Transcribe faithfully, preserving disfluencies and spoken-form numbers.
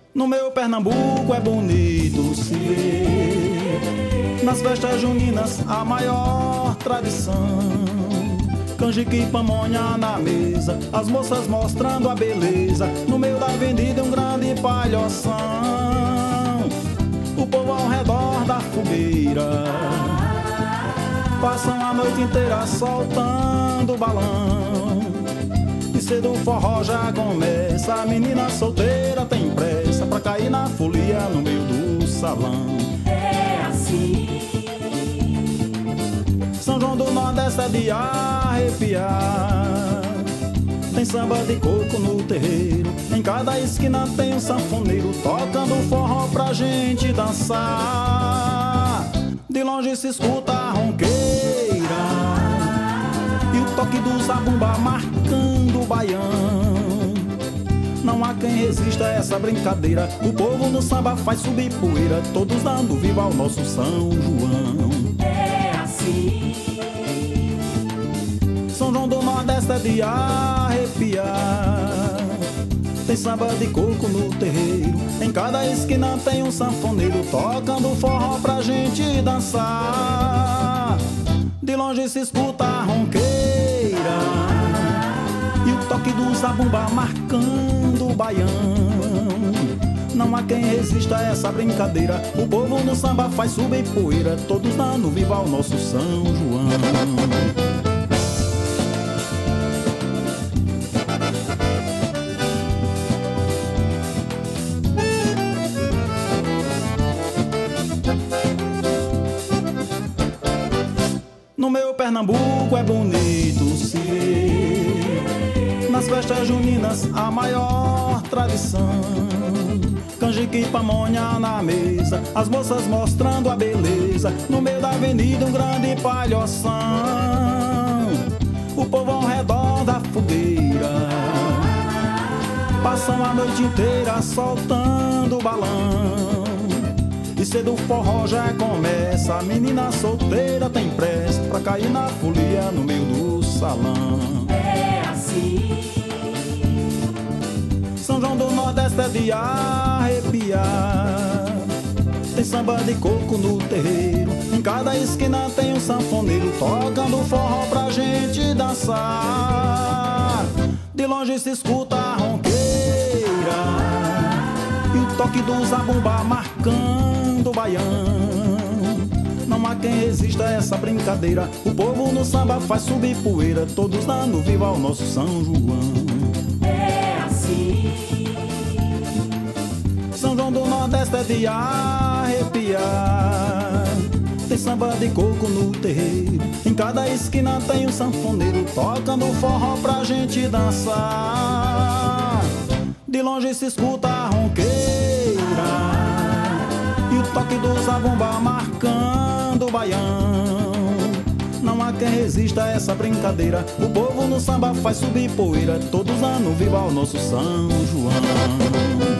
No meu Pernambuco é bonito se ver, nas festas juninas a maior tradição. Canjica e pamonha na mesa, as moças mostrando a beleza, no meio da avenida um grande palhoção. O povo ao redor da fogueira passam a noite inteira soltando balão. E cedo o forró já começa, a menina solteira tem pressa pra cair na folia no meio do salão. É assim. São João do Nordeste é de arrepiar, tem samba de coco no terreiro, em cada esquina tem um sanfoneiro tocando forró pra gente dançar. De longe se escuta a ronqueira e o toque do zabumba marcando o baião. Não há quem resista a essa brincadeira, o povo no samba faz subir poeira, todos dando viva ao nosso São João. É assim. São João do Nordeste é de arrepiar, tem samba de coco no terreiro, em cada esquina tem um sanfoneiro tocando forró pra gente dançar. De longe se escuta a ronqueira e o toque do zabumba marcando o baião. Não há quem resista a essa brincadeira, o povo no samba faz subir poeira, todos dando viva ao nosso São João. No meu Pernambuco é bonito se ver, nas festas juninas a maior tradição. Canjica e pamonha na mesa, as moças mostrando a beleza, no meio da avenida um grande palhoção. O povo ao redor da fogueira passam a noite inteira soltando balão. E cedo o forró já começa, a menina solteira tem pressa pra cair na folia no meio do salão. É assim. São João do Nordeste é de arrepiar, tem samba de coco no terreiro, em cada esquina tem um sanfoneiro tocando forró pra gente dançar. De longe se escuta a ronqueira e o toque do zabumba marcando o baião. Não há quem resista a essa brincadeira, o povo no samba faz subir poeira, todos dando viva ao nosso São João. É assim. São João do Nordeste é de arrepiar, tem samba de coco no terreiro, em cada esquina tem um sanfoneiro tocando forró pra gente dançar. De longe se escuta a ronqueira e o toque do zabumba marcando o baião. Não há quem resista a essa brincadeira, o povo no samba faz subir poeira, todos dando viva ao nosso São João.